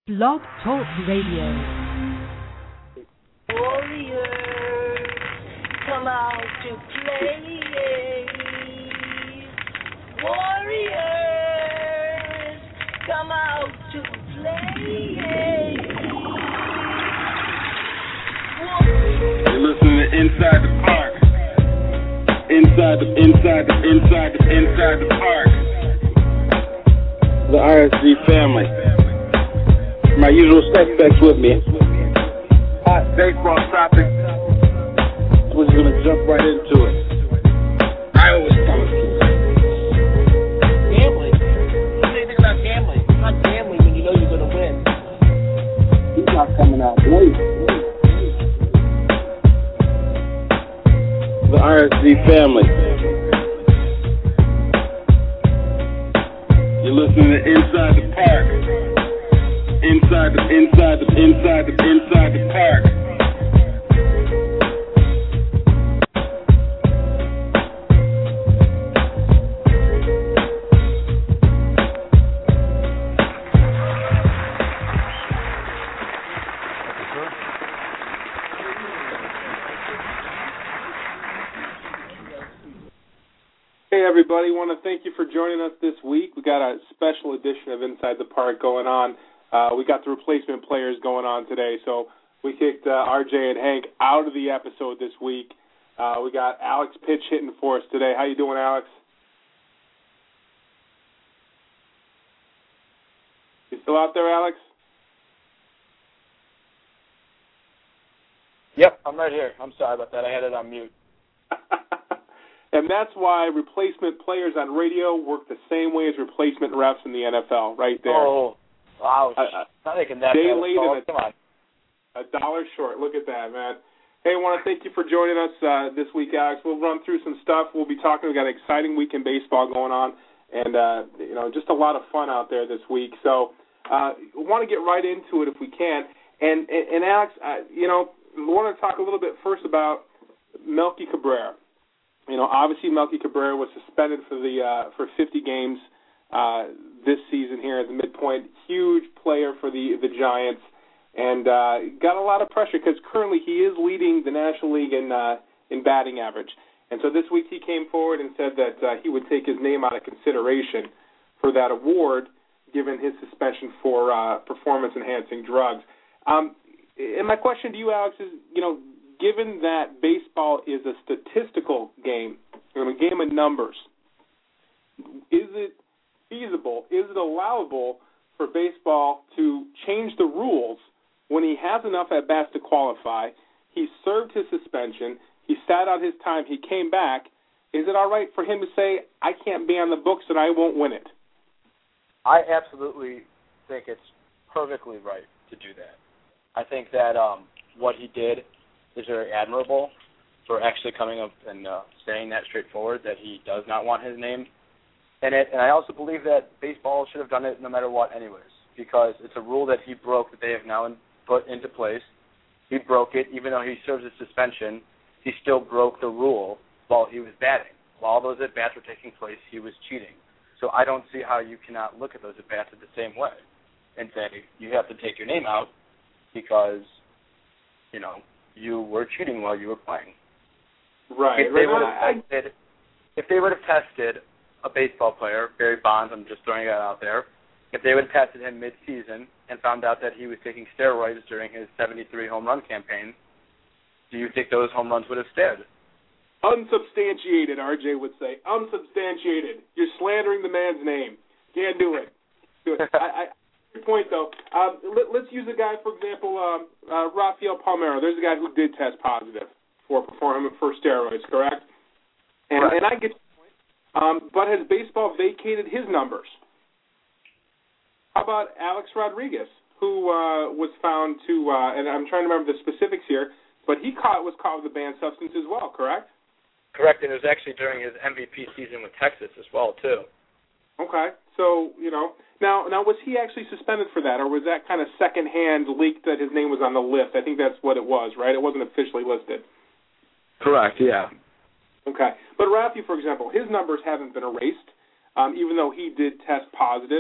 Blog Talk Radio. Warriors, come out to play. Warriors, come out to play. You're listening to Inside the Park. Inside the park. The RSG family. My usual suspects with me. Hot baseball topic. We're just gonna jump right into it. I always promise you. Gambling. You say anything about gambling. It's not gambling when you know you're gonna win. He's not coming out late. The RSG family. You're listening to Inside the Park. Inside the park. Hey everybody, want to thank you for joining us this week. We got a special edition of Inside the Park going on. We got the replacement players going on today, so we kicked RJ and Hank out of the episode this week. We got Alex Pitch hitting for us today. How you doing, Alex? You still out there, Alex? Yep, I'm right here. I'm sorry about that. I had it on mute. And that's why replacement players on radio work the same way as replacement refs in the NFL, right there. Oh, wow. Not making that day bad. late and Come on. $1 short. Look at that, man. Hey, I want to thank you for joining us this week, Alex. We'll run through some stuff. We'll be talking. We've got an exciting week in baseball going on, and just a lot of fun out there this week. So we want to get right into it if we can. And Alex, we want to talk a little bit first about Melky Cabrera. Obviously Melky Cabrera was suspended for 50 games this season here at the midpoint. Huge player for the Giants, and got a lot of pressure because currently he is leading the National League in batting average. And so this week he came forward and said that he would take his name out of consideration for that award, given his suspension for performance-enhancing drugs. And my question to you, Alex, is, given that baseball is a statistical game, a game of numbers, is it feasible, is it allowable for baseball to change the rules when he has enough at-bats to qualify, he served his suspension, he sat out his time, he came back? Is it all right for him to say, I can't be on the books and I won't win it? I absolutely think it's perfectly right to do that. I think that what he did is very admirable for actually coming up and saying that straightforward, that he does not want his name in it. And I also believe that baseball should have done it no matter what anyways, because it's a rule that he broke that they have now put into place. He broke it. Even though he serves a suspension, he still broke the rule while he was batting. While those at-bats were taking place, he was cheating. So I don't see how you cannot look at those at-bats the same way and say you have to take your name out because, you were cheating while you were playing. Right. If they would have tested a baseball player, Barry Bonds, I'm just throwing that out there, if they would have tested him mid-season and found out that he was taking steroids during his 73 home run campaign, do you think those home runs would have stayed? Unsubstantiated, RJ would say. Unsubstantiated. You're slandering the man's name. Can't do it. Good point, though. Let's use a guy, for example, Rafael Palmeiro. There's a guy who did test positive for steroids, correct? And I get your point. But has baseball vacated his numbers? How about Alex Rodriguez, who was found to, and I'm trying to remember the specifics here, but he was caught with a banned substance as well, correct? Correct, and it was actually during his MVP season with Texas as well, too. Okay, so, now was he actually suspended for that, or was that kind of secondhand leaked that his name was on the list? I think that's what it was, right? It wasn't officially listed. Correct, yeah. Okay, but Rafi, for example, his numbers haven't been erased, even though he did test positive.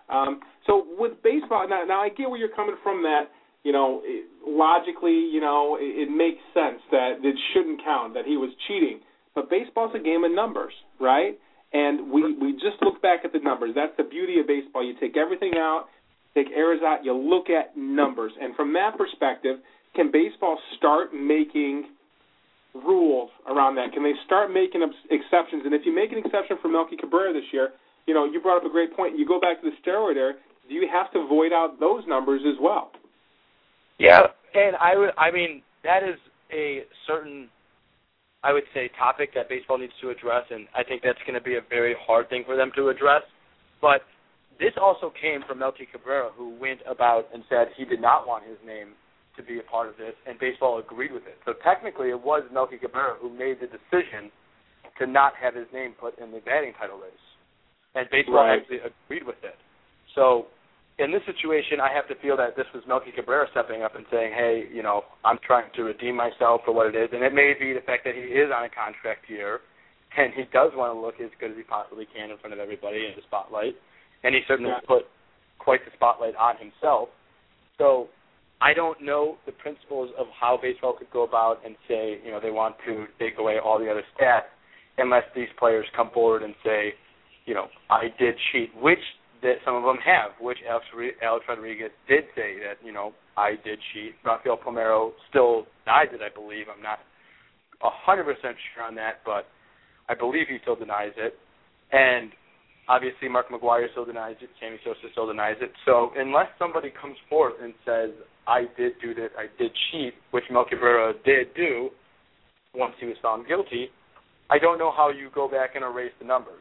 So with baseball, now I get where you're coming from. That logically, it makes sense that it shouldn't count, that he was cheating. But baseball's a game of numbers, right? And we just look back at the numbers. That's the beauty of baseball. You take everything out, take errors out, you look at numbers. And from that perspective, can baseball start making rules around that? Can they start making exceptions? And if you make an exception for Melky Cabrera this year, you brought up a great point. You go back to the steroid era, do you have to void out those numbers as well? Yeah, and I mean, that is a certain, I would say, topic that baseball needs to address, and I think that's going to be a very hard thing for them to address. But this also came from Melky Cabrera, who went about and said he did not want his name to be a part of this, and baseball agreed with it. So technically it was Melky Cabrera who made the decision to not have his name put in the batting title race, and baseball actually agreed with it. So in this situation, I have to feel that this was Melky Cabrera stepping up and saying, hey, I'm trying to redeem myself for what it is. And it may be the fact that he is on a contract year and he does want to look as good as he possibly can in front of everybody in the spotlight. And he certainly put quite the spotlight on himself. So I don't know the principles of how baseball could go about and say, they want to take away all the other stats unless these players come forward and say, I did cheat, which that some of them have, which Alex Rodriguez did say that, I did cheat. Rafael Palmeiro still denies it, I believe. I'm not 100% sure on that, but I believe he still denies it. And obviously Mark McGwire still denies it. Sammy Sosa still denies it. So unless somebody comes forth and says, I did do this, I did cheat, which Melky Cabrera did do once he was found guilty, I don't know how you go back and erase the numbers.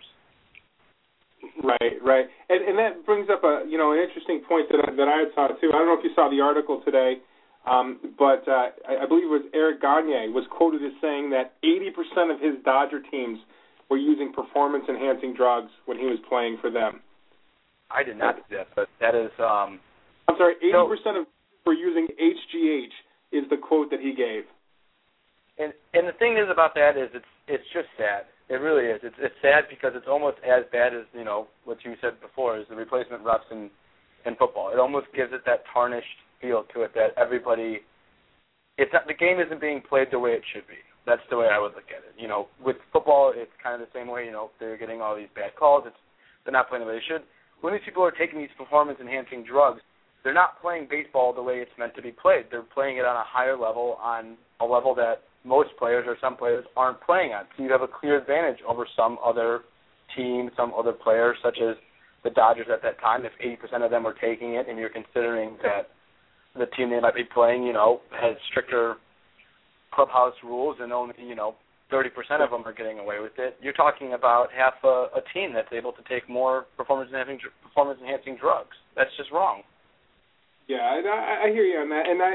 Right, and that brings up an interesting point that I had saw too. I don't know if you saw the article today, but I believe it was Eric Gagne was quoted as saying that 80% of his Dodger teams were using performance-enhancing drugs when he was playing for them. I did not see that, but that is. I'm sorry, 80% of were using HGH is the quote that he gave. And the thing is about that is it's just sad. It really is. It's sad because it's almost as bad as, what you said before, is the replacement refs in football. It almost gives it that tarnished feel to it that everybody, the game isn't being played the way it should be. That's the way I would look at it. With football, it's kind of the same way, they're getting all these bad calls. They're not playing the way they should. When these people are taking these performance-enhancing drugs, they're not playing baseball the way it's meant to be played. They're playing it on a higher level, on a level that most players or some players aren't playing on. So you have a clear advantage over some other team, some other players, such as the Dodgers at that time. If 80% of them were taking it and you're considering that the team they might be playing, has stricter clubhouse rules and only, 30% of them are getting away with it, you're talking about half a team that's able to take more performance-enhancing drugs. That's just wrong. Yeah, I hear you on that. And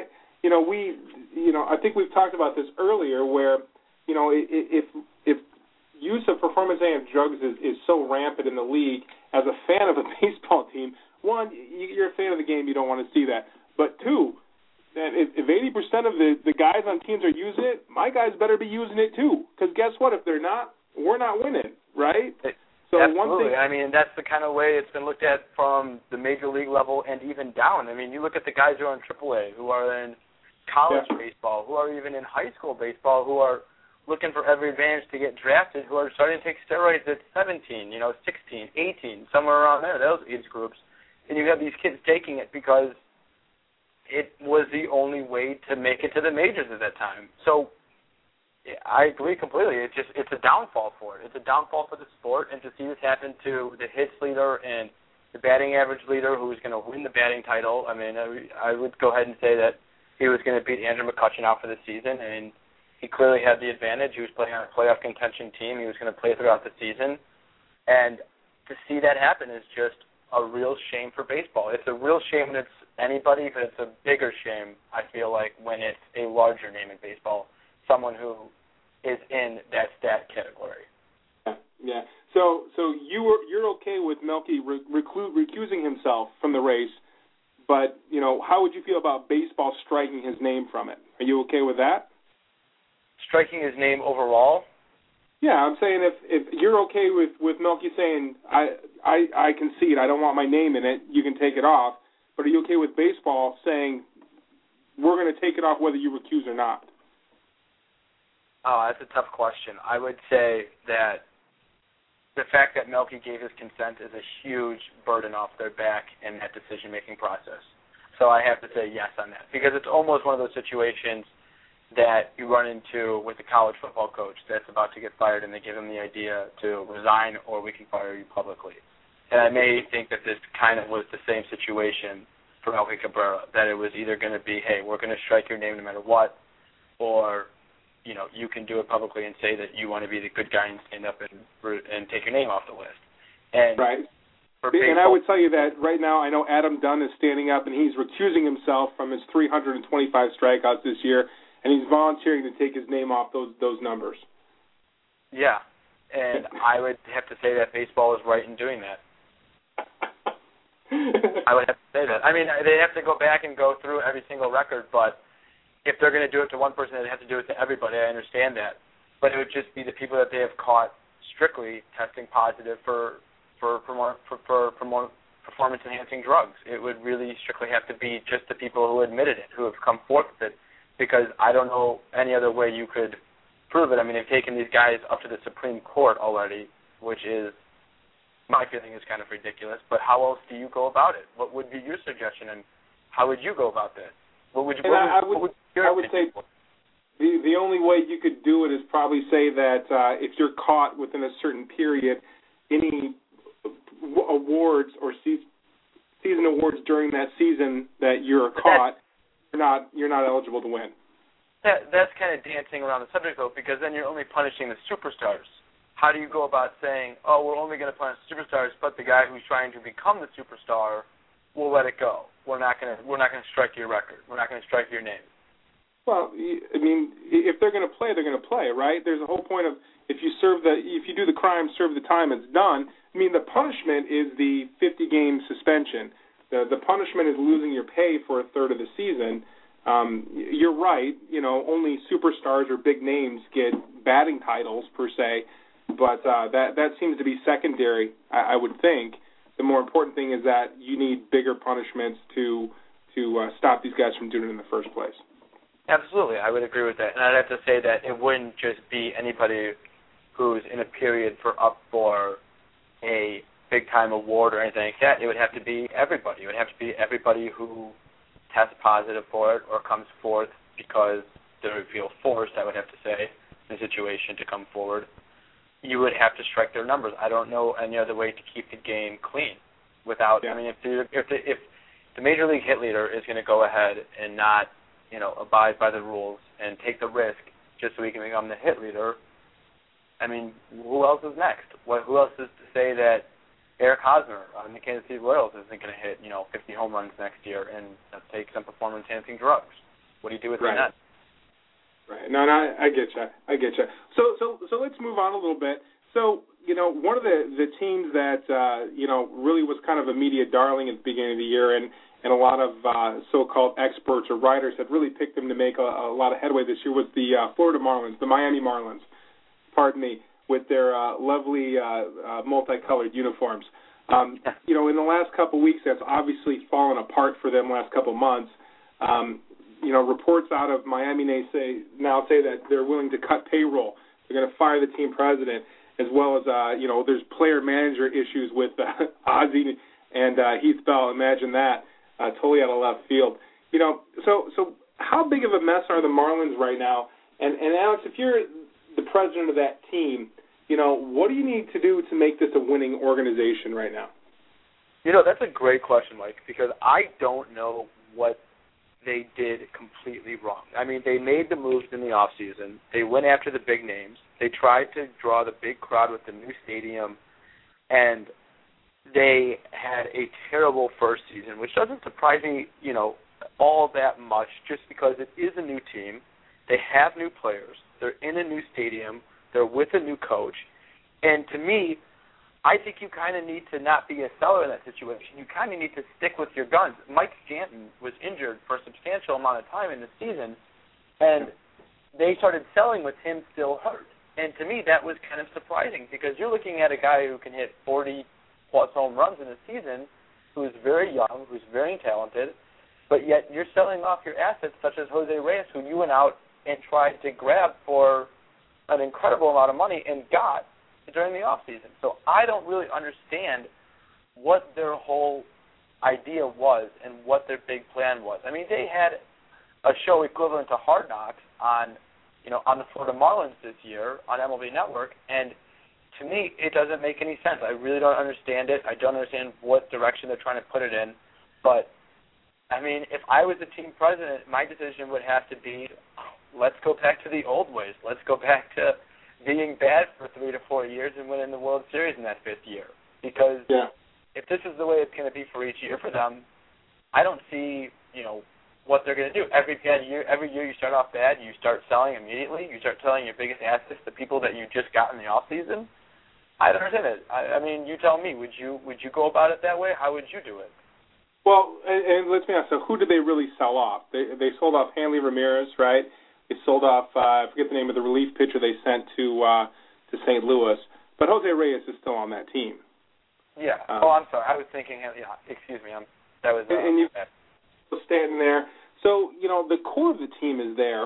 I think we've talked about this earlier where, if use of performance-enhancing drugs is so rampant in the league, as a fan of a baseball team, one, you're a fan of the game, you don't want to see that. But two, that if 80% of the guys on teams are using it, my guys better be using it too. Because guess what? If they're not, we're not winning, right? So absolutely. I mean, that's the kind of way it's been looked at from the major league level and even down. I mean, you look at the guys who are in AAA, who are in college baseball, who are even in high school baseball, who are looking for every advantage to get drafted, who are starting to take steroids at 17, 16, 18, somewhere around there, those age groups. And you have these kids taking it because it was the only way to make it to the majors at that time. So I agree completely. It's a downfall for it. It's a downfall for the sport, and to see this happen to the hits leader and the batting average leader who's going to win the batting title, I mean, I would go ahead and say that he was going to beat Andrew McCutchen out for the season, and he clearly had the advantage. He was playing on a playoff contention team. He was going to play throughout the season, and to see that happen is just a real shame for baseball. It's a real shame when it's anybody, but it's a bigger shame, I feel like, when it's a larger name in baseball, someone who is in that stat category. Yeah. So you're okay with Melky recusing himself from the race, but how would you feel about baseball striking his name from it? Are you okay with that? Striking his name overall? Yeah, I'm saying if you're okay with Melky saying I concede, I don't want my name in it, you can take it off. But are you okay with baseball saying we're going to take it off whether you recuse or not? Oh, that's a tough question. I would say that the fact that Melky gave his consent is a huge burden off their back in that decision-making process. So I have to say yes on that, because it's almost one of those situations that you run into with a college football coach that's about to get fired, and they give him the idea to resign or we can fire you publicly. And I may think that this kind of was the same situation for Melky Cabrera, that it was either going to be, hey, we're going to strike your name no matter what, or, you know, you can do it publicly and say that you want to be the good guy and stand up and take your name off the list. And right. And I would tell you that right now I know Adam Dunn is standing up and he's recusing himself from his 325 strikeouts this year, and he's volunteering to take his name off those numbers. Yeah, and I would have to say that baseball is right in doing that. I would have to say that. I mean, they have to go back and go through every single record, but if they're going to do it to one person, they'd have to do it to everybody. I understand that. But it would just be the people that they have caught strictly testing positive for performance-enhancing drugs. It would really strictly have to be just the people who admitted it, who have come forth with it, because I don't know any other way you could prove it. I mean, they've taken these guys up to the Supreme Court already, which is, my feeling is kind of ridiculous, but how else do you go about it? What would be your suggestion, and how would you go about this? I would say the only way you could do it is probably say that if you're caught within a certain period, any awards or season awards during that season that you're caught, you're not eligible to win. That's kind of dancing around the subject, though, because then you're only punishing the superstars. How do you go about saying, oh, we're only going to punish superstars, but the guy who's trying to become the superstar, we'll let it go. We're not going to strike your record. We're not going to strike your name. Well, I mean, if they're going to play, they're going to play, right? There's a whole point of if you do the crime, serve the time, it's done. I mean, the punishment is the 50-game suspension. The punishment is losing your pay for a third of the season. You're right. You know, only superstars or big names get batting titles per se, but that seems to be secondary. I would think the more important thing is that you need bigger punishments to stop these guys from doing it in the first place. Absolutely, I would agree with that, and I'd have to say that it wouldn't just be anybody who's in a period up for a big-time award or anything like that. It would have to be everybody. It would have to be everybody who tests positive for it or comes forth because they feel forced, I would have to say, in a situation to come forward. You would have to strike their numbers. I don't know any other way to keep the game clean without. Yeah. I mean, if the Major League hit leader is going to go ahead and not, abide by the rules and take the risk just so he can become the hit leader, I mean, who else is next? Who else is to say that Eric Hosmer on the Kansas City Royals isn't going to hit, 50 home runs next year and take some performance-enhancing drugs? What do you do with that? Right. No, I get you. So let's move on a little bit. So, one of the teams that, really was kind of a media darling at the beginning of the year and a lot of so-called experts or writers had really picked them to make a lot of headway this year was the Florida Marlins, the Miami Marlins, with their lovely multicolored uniforms. In the last couple of weeks, that's obviously fallen apart for them last couple of months. Reports out of Miami now say that they're willing to cut payroll. They're going to fire the team president, as well as, there's player-manager issues with Ozzie and Heath Bell. Imagine that, totally out of left field. So how big of a mess are the Marlins right now? And Alex, if you're the president of that team, what do you need to do to make this a winning organization right now? That's a great question, Mike, because I don't know what they did completely wrong. I mean, they made the moves in the offseason. They went after the big names. They tried to draw the big crowd with the new stadium, and they had a terrible first season, which doesn't surprise me, all that much, just because it is a new team. They have new players. They're in a new stadium. They're with a new coach. And to me, I think you kind of need to not be a seller in that situation. You kind of need to stick with your guns. Mike Stanton was injured for a substantial amount of time in the season, and they started selling with him still hurt. And to me, that was kind of surprising because you're looking at a guy who can hit 40-plus home runs in a season, who's very young, who's very talented, but yet you're selling off your assets such as Jose Reyes, who you went out and tried to grab for an incredible amount of money and got during the offseason. So I don't really understand what their whole idea was and what their big plan was. I mean, they had a show equivalent to Hard Knocks on the Florida Marlins this year on MLB Network, and to me, it doesn't make any sense. I really don't understand it. I don't understand what direction they're trying to put it in. But, I mean, if I was the team president, my decision would have to be, let's go back to the old ways. Let's go back to being bad for 3 to 4 years and winning the World Series in that 5th year. Because if this is the way it's going to be for each year for them, I don't see, what they're going to do. Every year you start off bad, you start selling immediately. You start selling your biggest assets to people that you just got in the off season. I don't understand it. I mean, you tell me. Would you go about it that way? How would you do it? Well, and let's be honest. So, who did they really sell off? They sold off Hanley Ramirez, right? They sold off I forget the name of the relief pitcher they sent to St. Louis, but Jose Reyes is still on that team. Yeah. I'm sorry. I was thinking. Yeah. Excuse me. That was. And you standing there. So the core of the team is there.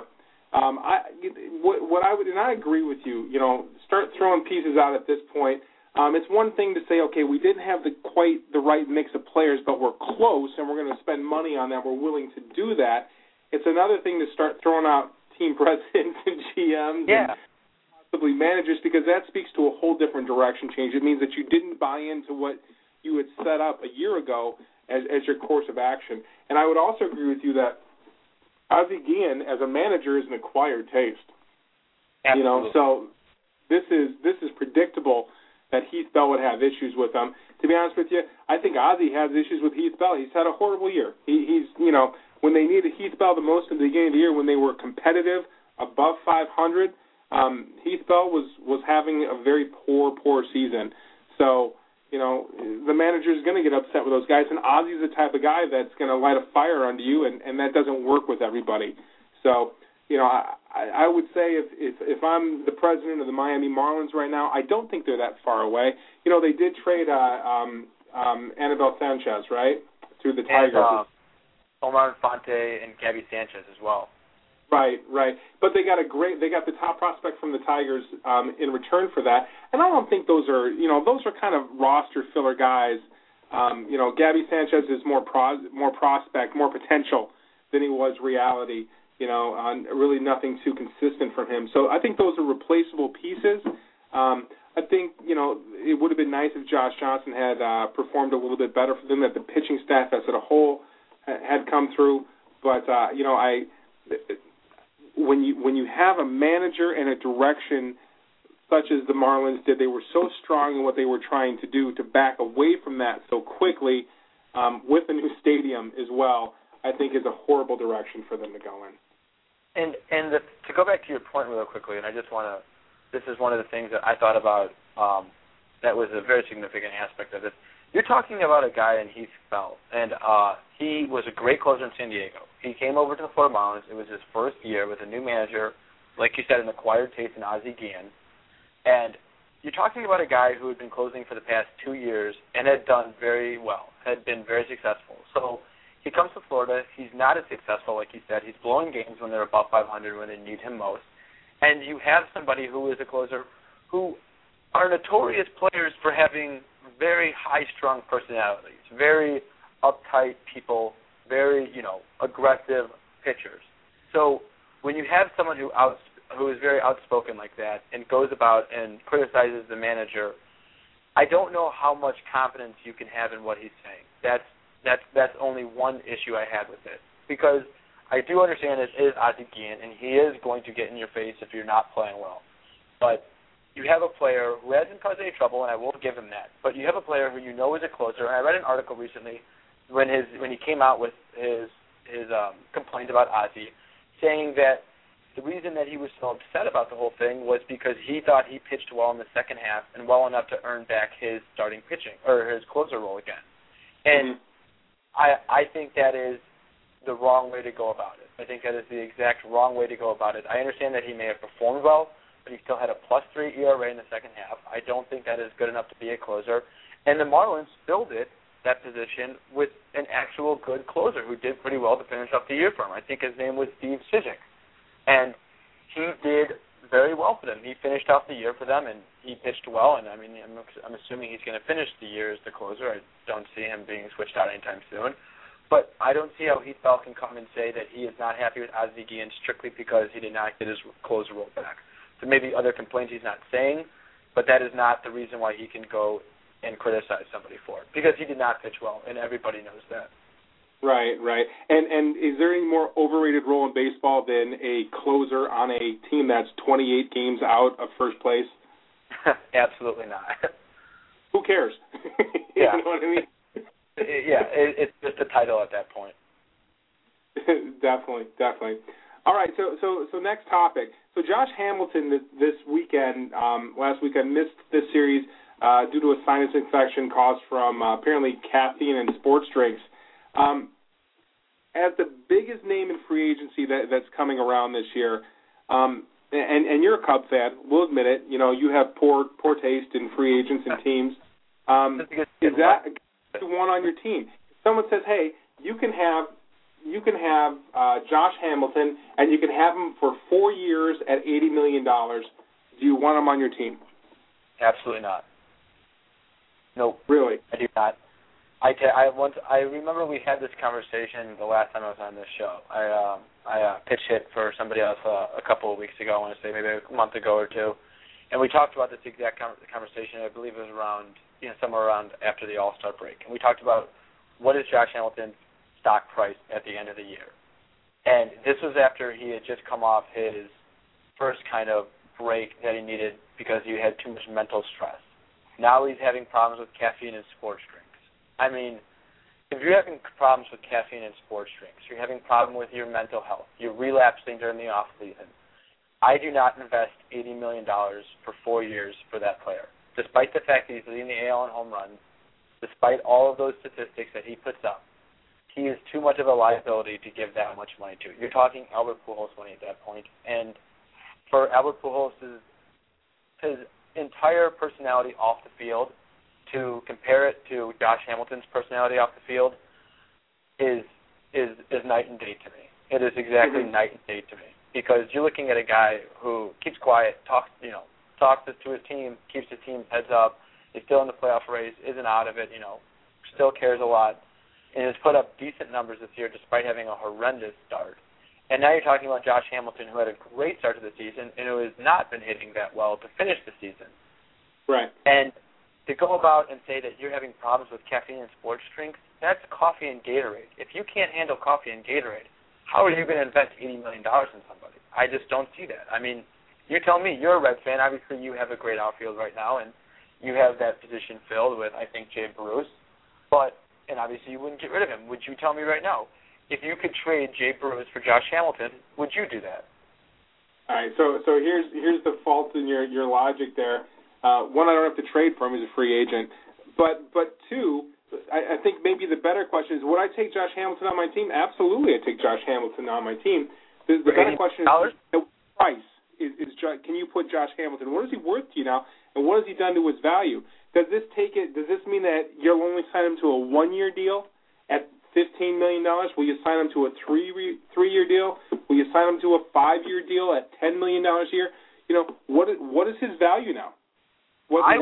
What I would, and I agree with you. Start throwing pieces out at this point. It's one thing to say, okay, we didn't have quite the right mix of players, but we're close, and we're going to spend money on them. We're willing to do that. It's another thing to start throwing out team presidents and GMs and possibly managers, because that speaks to a whole different direction change. It means that you didn't buy into what you had set up a year ago as your course of action. And I would also agree with you that Ozzie Guillen as a manager is an acquired taste. Absolutely. So this is predictable that Heath Bell would have issues with him. To be honest with you, I think Ozzie has issues with Heath Bell. He's had a horrible year. He's when they needed Heath Bell the most in the beginning of the year, when they were competitive above 500, Heath Bell was having a very poor season. So the manager is going to get upset with those guys, and Ozzie's the type of guy that's going to light a fire under you, and that doesn't work with everybody. So, I would say if I'm the president of the Miami Marlins right now, I don't think they're that far away. They did trade Anibal Sanchez, right, through the Tigers. And Omar Infante and Gabby Sanchez as well. Right. But they got the top prospect from the Tigers in return for that. And I don't think those are kind of roster filler guys. Gabby Sanchez is more prospect, more potential than he was reality. Really nothing too consistent from him. So I think those are replaceable pieces. I think, it would have been nice if Josh Johnson had performed a little bit better for them, that the pitching staff as a whole had come through. But, when you have a manager and a direction such as the Marlins did, they were so strong in what they were trying to do, to back away from that so quickly with a new stadium as well, I think is a horrible direction for them to go in. And to go back to your point real quickly, and I just want to, this is one of the things that I thought about that was a very significant aspect of it. You're talking about a guy in Heath Bell, and he was a great closer in San Diego. He came over to the Florida Marlins. It was his first year with a new manager, like you said, an acquired taste in Ozzie Guillen. And you're talking about a guy who had been closing for the past 2 years and had done very well, had been very successful. So he comes to Florida. He's not as successful, like you said. He's blowing games when they're above 500, when they need him most. And you have somebody who is a closer who are notorious players for having very high-strung personalities, very uptight people, very, aggressive pitchers. So when you have someone who is very outspoken like that and goes about and criticizes the manager, I don't know how much confidence you can have in what he's saying. That's only one issue I had with it, because I do understand it is Ozzie Guillen, and he is going to get in your face if you're not playing well. But you have a player who hasn't caused any trouble, and I will give him that. But you have a player who you know is a closer. And I read an article recently when he came out with his complaint about Ozzie, saying that the reason that he was so upset about the whole thing was because he thought he pitched well in the second half and well enough to earn back his starting pitching or his closer role again. And I think that is the wrong way to go about it. I think that is the exact wrong way to go about it. I understand that he may have performed well, but he still had a +3 ERA in the second half. I don't think that is good enough to be a closer. And the Marlins filled that position with an actual good closer who did pretty well to finish off the year for him. I think his name was Steve Cishek. And he did very well for them. He finished off the year for them, and he pitched well. And, I mean, I'm assuming he's going to finish the year as the closer. I don't see him being switched out anytime soon. But I don't see how Heath Bell can come and say that he is not happy with Ozzie Guillen strictly because he did not get his closer role back. So maybe other complaints he's not saying, but that is not the reason why he can go and criticize somebody for it, because he did not pitch well, and everybody knows that. Right. And is there any more overrated role in baseball than a closer on a team that's 28 games out of first place? Absolutely not. Who cares? Yeah. You know what I mean? It's just a title at that point. Definitely. All right, so next topic. So Josh Hamilton this weekend, last weekend, missed this series due to a sinus infection caused from apparently caffeine and sports drinks. As the biggest name in free agency that's coming around this year, and you're a Cub fan, we'll admit it. You know, you have poor taste in free agents and teams. Is that one on your team? If someone says, "Hey, you can have Josh Hamilton, and you can have him for 4 years at $80 million," do you want him on your team? Absolutely not. Nope. Really? I do not. I remember we had this conversation the last time I was on this show. I pitch hit for somebody else a couple of weeks ago, I want to say maybe a month ago or two, and we talked about this exact conversation. I believe it was around, somewhere around after the All-Star break, and we talked about what is Josh Hamilton's stock price at the end of the year. And this was after he had just come off his first kind of break that he needed because he had too much mental stress. Now he's having problems with caffeine and sports drinks. I mean, if you're having problems with caffeine and sports drinks, you're having a problem with your mental health, you're relapsing during the off-season, I do not invest $80 million for 4 years for that player. Despite the fact that he's leading the AL in home runs, despite all of those statistics that he puts up, he is too much of a liability to give that much money to. You're talking Albert Pujols money at that point. And for Albert Pujols, his entire personality off the field, to compare it to Josh Hamilton's personality off the field is night and day to me. It is exactly night and day to me. Because you're looking at a guy who keeps quiet, talks to his team, keeps his team heads up, is still in the playoff race, isn't out of it, still cares a lot, and has put up decent numbers this year despite having a horrendous start. And now you're talking about Josh Hamilton, who had a great start to the season and who has not been hitting that well to finish the season. Right. And to go about and say that you're having problems with caffeine and sports drinks, that's coffee and Gatorade. If you can't handle coffee and Gatorade, how are you going to invest $80 million in somebody? I just don't see that. I mean, you're telling me you're a Red fan. Obviously, you have a great outfield right now, and you have that position filled with, I think, Jay Bruce. And obviously you wouldn't get rid of him. Would you tell me right now, if you could trade Jay Bruce for Josh Hamilton, would you do that? All right, so here's the fault in your logic there. One, I don't have to trade for him; he's a free agent. But two, I think maybe the better question is, would I take Josh Hamilton on my team? Absolutely, I'd take Josh Hamilton on my team. The better question is, the price is can you put Josh Hamilton? What is he worth to you now, and what has he done to his value? Does this mean that you'll only sign him to a 1-year deal at $15 million? Will you sign him to a three-year deal? Will you sign him to a 5-year deal at $10 million a year? What is his value now? I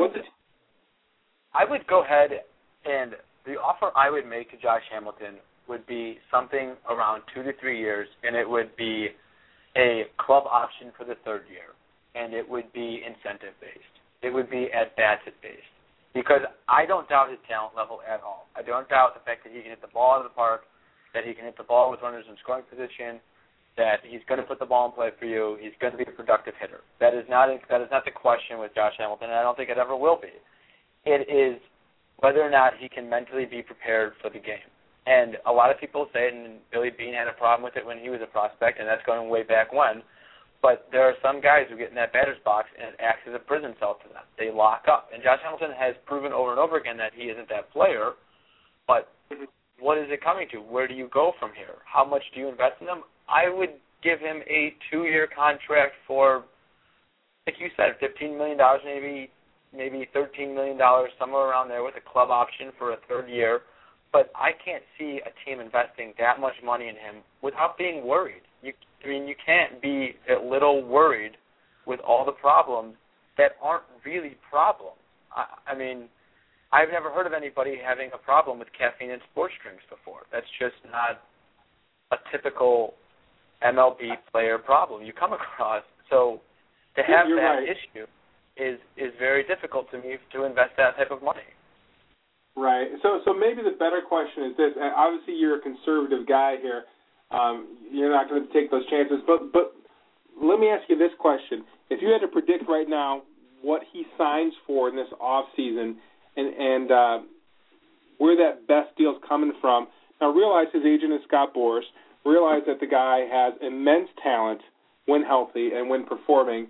would go ahead, and the offer I would make to Josh Hamilton would be something around 2 to 3 years, and it would be a club option for the third year, and it would be incentive-based. It would be at-bats-based. Because I don't doubt his talent level at all. I don't doubt the fact that he can hit the ball out of the park, that he can hit the ball with runners in scoring position, that he's going to put the ball in play for you, he's going to be a productive hitter. That is not the question with Josh Hamilton, and I don't think it ever will be. It is whether or not he can mentally be prepared for the game. And a lot of people say, and Billy Beane had a problem with it when he was a prospect, and that's going way back when, but there are some guys who get in that batter's box and it acts as a prison cell to them. They lock up. And Josh Hamilton has proven over and over again that he isn't that player, but what is it coming to? Where do you go from here? How much do you invest in them? I would give him a 2-year contract for like you said, $15 million, maybe $13 million, somewhere around there with a club option for a third year. But I can't see a team investing that much money in him without being worried. You can't be a little worried with all the problems that aren't really problems. I mean, I've never heard of anybody having a problem with caffeine in sports drinks before. That's just not a typical MLB player problem you come across. So to have that issue is very difficult to me to invest that type of money. Right. So maybe the better question is this. Obviously, you're a conservative guy here. You're not going to take those chances. But let me ask you this question. If you had to predict right now what he signs for in this off season and where that best deal's coming from, now realize his agent is Scott Boras. Realize that the guy has immense talent when healthy and when performing.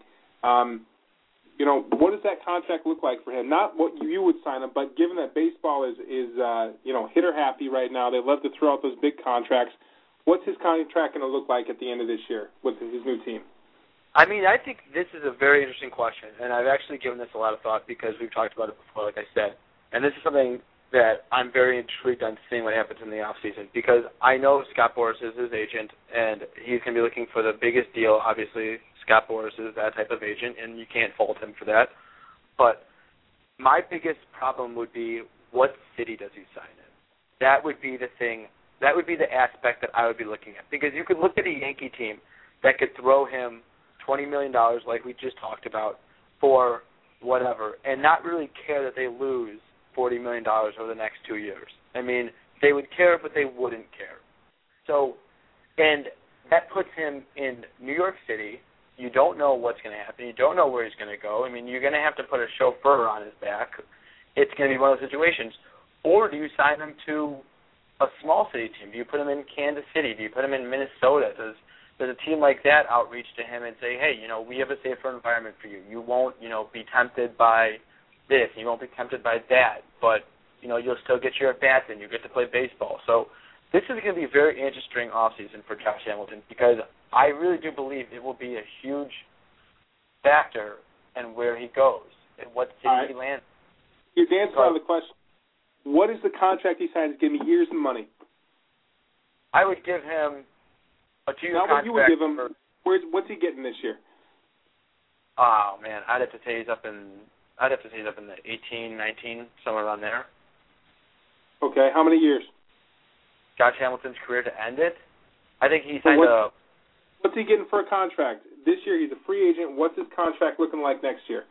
What does that contract look like for him? Not what you would sign him, but given that baseball is hitter happy right now, they love to throw out those big contracts. What's his contract going to look like at the end of this year with his new team? I mean, I think this is a very interesting question, and I've actually given this a lot of thought because we've talked about it before, like I said. And this is something that I'm very intrigued on seeing what happens in the offseason because I know Scott Boras is his agent, and he's going to be looking for the biggest deal. Obviously, Scott Boras is that type of agent, and you can't fault him for that. But my biggest problem would be what city does he sign in? That would be the thing. That would be the aspect that I would be looking at because you could look at a Yankee team that could throw him $20 million like we just talked about for whatever and not really care that they lose $40 million over the next 2 years. I mean, they would care, but they wouldn't care. So, and that puts him in New York City. You don't know what's going to happen. You don't know where he's going to go. I mean, you're going to have to put a chauffeur on his back. It's going to be one of those situations. Or do you sign him to a small city team? Do you put him in Kansas City? Do you put him in Minnesota? Does a team like that outreach to him and say, hey, we have a safer environment for you. You won't, be tempted by this. You won't be tempted by that. But, you'll still get your at-bats and you get to play baseball. So this is going to be a very interesting offseason for Josh Hamilton because I really do believe it will be a huge factor in where he goes and what city he lands. Your answer on the question, what is the contract he signs? Give me years and money. I would give him a 2-year contract. What you would give him, what's he getting this year? Oh, man, I'd have to say he's up in the 18, 19, somewhere around there. Okay, how many years? Josh Hamilton's career to end it? I think he signed What's he getting for a contract? This year he's a free agent. What's his contract looking like next year?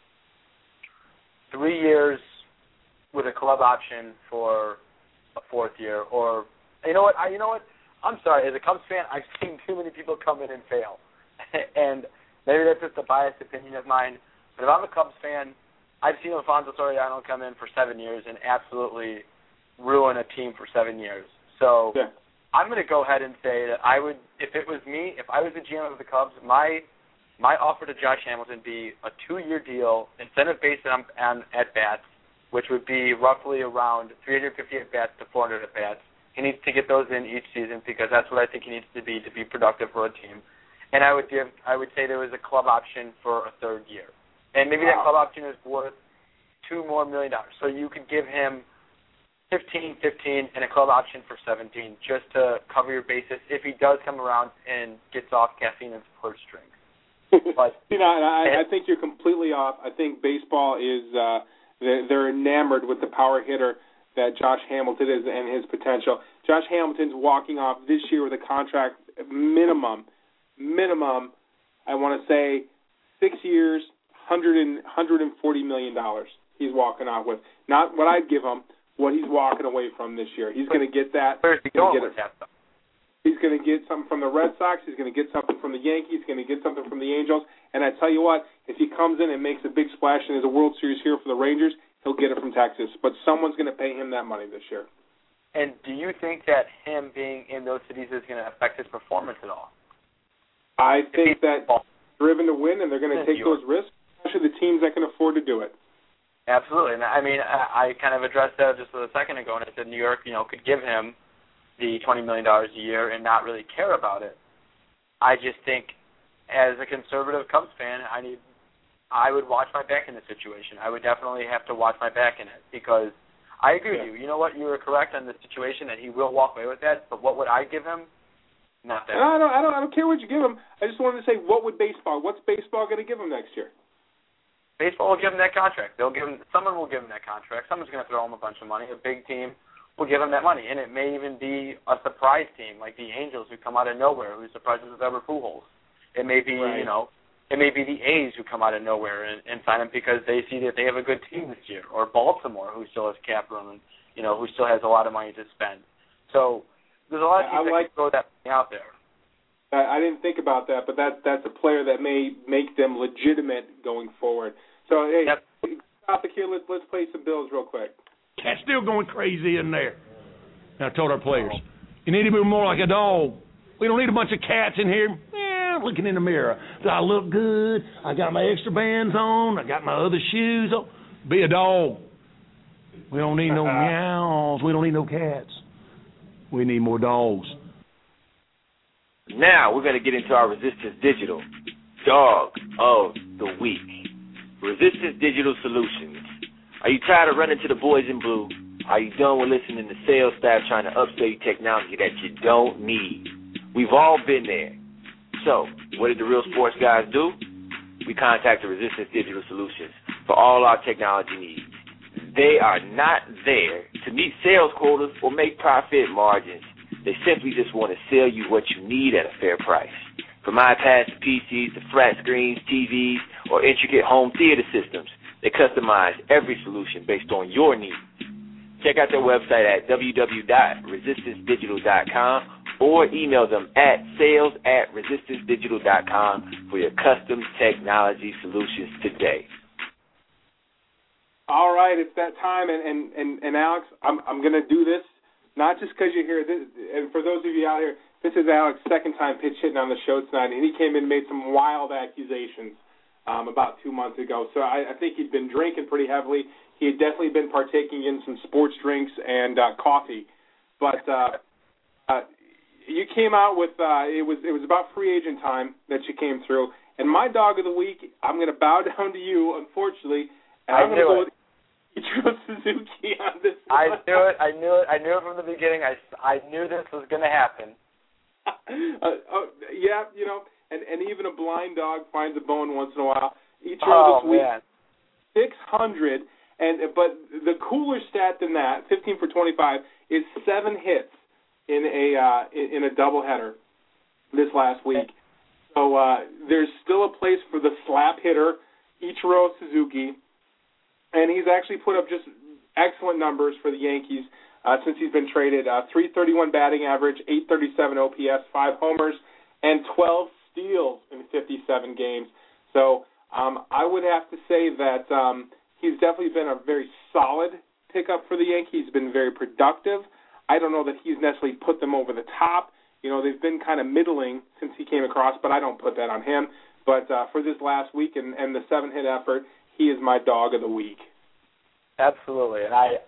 3 years with a club option for a fourth year. Or, you know what? I'm sorry. As a Cubs fan, I've seen too many people come in and fail. And maybe that's just a biased opinion of mine. But if I'm a Cubs fan, I've seen Alfonso Soriano come in for 7 years and absolutely ruin a team for 7 years. So yeah. I'm going to go ahead and say that I would, if it was me, if I was the GM of the Cubs, my offer to Josh Hamilton would be a 2-year deal, incentive based on at-bats, which would be roughly around 350 at-bats to 400 at-bats. He needs to get those in each season because that's what I think he needs to be productive for a team. And I would say there was a club option for a third year. And maybe that club option is worth $2 more million. So you could give him 15, and a club option for 17 just to cover your bases if he does come around and gets off caffeine and sports drinks. But I think you're completely off. I think baseball is they're enamored with the power hitter that Josh Hamilton is and his potential. Josh Hamilton's walking off this year with a contract minimum, I want to say 6 years, $140 million he's walking off with. Not what I'd give him, what he's walking away from this year. He's going to get that. Where's he going with that, though? He's going to get something from the Red Sox. He's going to get something from the Yankees. He's going to get something from the Angels. And I tell you what, if he comes in and makes a big splash and is a World Series hero for the Rangers, he'll get it from Texas. But someone's going to pay him that money this year. And do you think that him being in those cities is going to affect his performance at all? I think that driven to win, and they're going to take those risks, especially the teams that can afford to do it. Absolutely. And I mean, I kind of addressed that just a second ago, and I said New York, could give him the $20 million a year and not really care about it. I just think, as a conservative Cubs fan, I need I would watch my back in this situation. I would definitely have to watch my back in it because I agree with you. You know what? You were correct on this situation that he will walk away with that. But what would I give him? Not that. I don't care what you give him. I just wanted to say, what's baseball going to give him next year? Baseball will give him that contract. Someone will give him that contract. Someone's going to throw him a bunch of money. A big team will give him that money, and it may even be a surprise team like the Angels who come out of nowhere, who surprises with Albert Pujols. It may be, right. It may be the A's who come out of nowhere and sign him because they see that they have a good team this year, or Baltimore who still has cap room and who still has a lot of money to spend. So there's a lot of teams that can throw that money out there. I didn't think about that, but that's a player that may make them legitimate going forward. So, hey, topic here, let's play some Bills real quick. Cat's still going crazy in there. And I told our players, you need to be more like a dog. We don't need a bunch of cats in here. Looking in the mirror. Do I look good? I got my extra bands on. I got my other shoes on. Be a dog. We don't need no meows. We don't need no cats. We need more dogs. Now we're going to get into our Resistance Digital Dog of the Week. Resistance Digital Solutions. Are you tired of running to the boys in blue? Are you done with listening to sales staff trying to upsell you technology that you don't need? We've all been there. So, what did the Real Sports guys do? We contacted Resistance Digital Solutions for all our technology needs. They are not there to meet sales quotas or make profit margins. They simply just want to sell you what you need at a fair price. From iPads to PCs to flat screens, TVs, or intricate home theater systems, they customize every solution based on your needs. Check out their website at www.resistancedigital.com or email them at sales@resistancedigital.com for your custom technology solutions today. All right, it's that time, and Alex, I'm going to do this, not just because you're here, and for those of you out here, this is Alex's second time pitch hitting on the show tonight, and he came in and made some wild accusations about 2 months ago. So I think he'd been drinking pretty heavily. He had definitely been partaking in some sports drinks and coffee. But you came out with it was about free agent time that you came through. And my dog of the week, I'm going to bow down to you, unfortunately. And I'm going to go with Ichiro Suzuki on this one. I knew it from the beginning. I knew this was going to happen. Yeah, and even a blind dog finds a bone once in a while. Ichiro this week, man. 600, but the cooler stat than that, 15 for 25, is 7 hits in a doubleheader this last week. So there's still a place for the slap hitter, Ichiro Suzuki, and he's actually put up just excellent numbers for the Yankees since he's been traded. 331 batting average, 837 OPS, 5 homers, and 12 steals in 57 games. So I would have to say that he's definitely been a very solid pickup for the Yankees. He's been very productive. I don't know that he's necessarily put them over the top. They've been kind of middling since he came across, but I don't put that on him. But for this last week and the 7-hit effort, he is my dog of the week. Absolutely. And I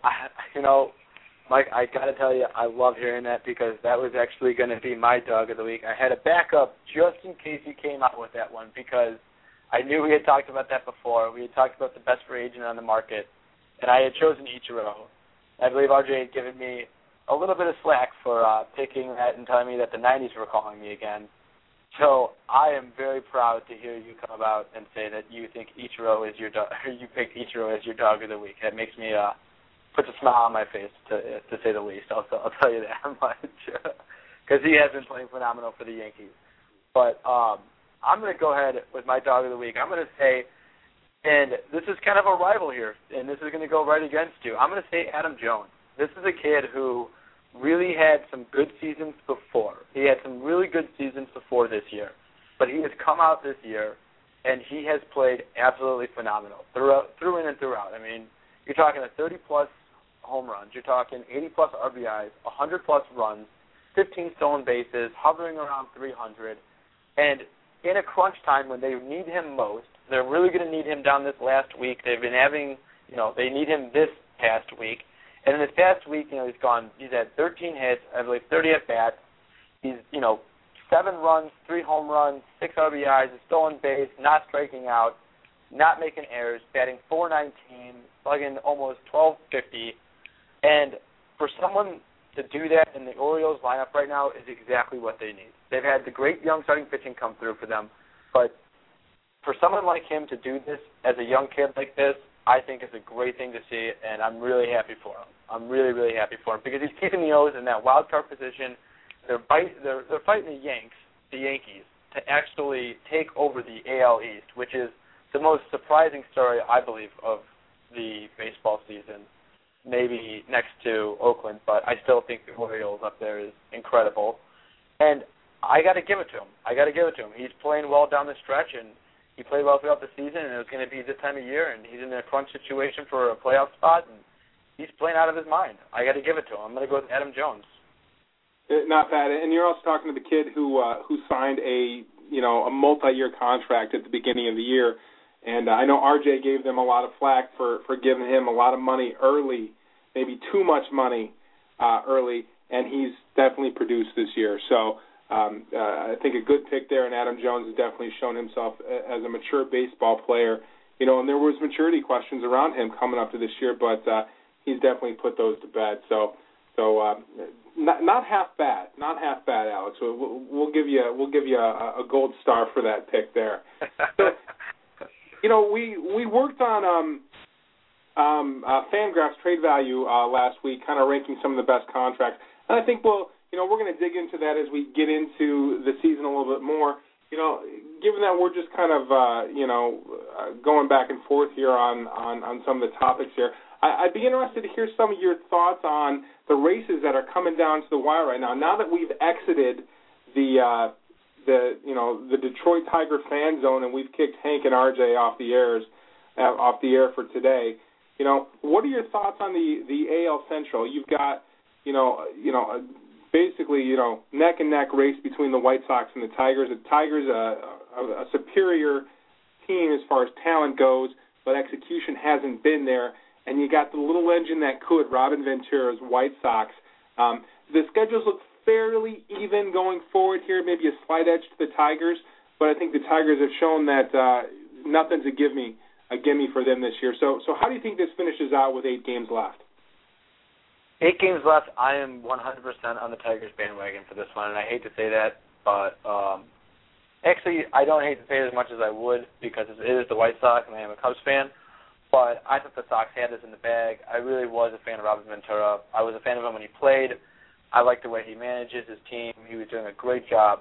Mike, I got to tell you, I love hearing that because that was actually going to be my dog of the week. I had a backup just in case you came out with that one because I knew we had talked about that before. We had talked about the best free agent on the market, and I had chosen Ichiro. I believe RJ had given me a little bit of slack for picking that and telling me that the 90s were calling me again. So I am very proud to hear you come about and say that you think Ichiro is your dog. You picked Ichiro as your dog of the week. That makes me puts a smile on my face, to say the least. I'll tell you that much, because he has been playing phenomenal for the Yankees. But I'm going to go ahead with my dog of the week. I'm going to say, and this is kind of a rival here, and this is going to go right against you. I'm going to say Adam Jones. This is a kid who really had some good seasons before. He had some really good seasons before this year, but he has come out this year, and he has played absolutely phenomenal through in and throughout. I mean, you're talking a 30-plus home runs. You're talking 80-plus RBIs, 100-plus runs, 15 stolen bases, hovering around 300. And in a crunch time when they need him most, they're really going to need him down this last week. They've been having, they need him this past week. And in this past week, he's had 13 hits, I believe 30 at-bats. He's, 7 runs, 3 home runs, 6 RBIs, a stolen base, not striking out. not making errors, batting .419, slugging almost .1250, and for someone to do that in the Orioles lineup right now is exactly what they need. They've had the great young starting pitching come through for them, but for someone like him to do this as a young kid like this, I think is a great thing to see, and I'm really happy for him. I'm really, really happy for him because he's keeping the O's in that wild card position. They're fighting the Yankees, to actually take over the AL East, which is the most surprising story, I believe, of the baseball season, maybe next to Oakland, but I still think the Orioles up there is incredible. And I got to give it to him. He's playing well down the stretch, and he played well throughout the season, and it was going to be this time of year, and he's in a crunch situation for a playoff spot, and he's playing out of his mind. I got to give it to him. I'm going to go with Adam Jones. Not bad. And you're also talking to the kid who signed a multi-year contract at the beginning of the year. And I know RJ gave them a lot of flack for giving him a lot of money early, maybe too much money early, and he's definitely produced this year. So I think a good pick there, and Adam Jones has definitely shown himself as a mature baseball player. And there was maturity questions around him coming up to this year, but he's definitely put those to bed. So not half bad, Alex. We'll give you a gold star for that pick there. So, we worked on Fangraphs trade value last week, kind of ranking some of the best contracts, and I think we're going to dig into that as we get into the season a little bit more. Given that we're just kind of going back and forth here on some of the topics here, I'd be interested to hear some of your thoughts on the races that are coming down to the wire right now. Now that we've exited the Detroit Tiger fan zone and we've kicked Hank and RJ off the air for today, what are your thoughts on the AL Central? You've got basically neck and neck race between the White Sox and the Tigers. The Tigers a superior team as far as talent goes, but execution hasn't been there. And you got the little engine that could, Robin Ventura's White Sox. The schedules look fairly even going forward here, maybe a slight edge to the Tigers, but I think the Tigers have shown that nothing's a gimme for them this year. So how do you think this finishes out with 8 games left? 8 games left. I am 100% on the Tigers bandwagon for this one, and I hate to say that, but actually I don't hate to say it as much as I would because it is the White Sox and I am a Cubs fan. But I thought the Sox had this in the bag. I really was a fan of Robin Ventura. I was a fan of him when he played. I like the way he manages his team. He was doing a great job.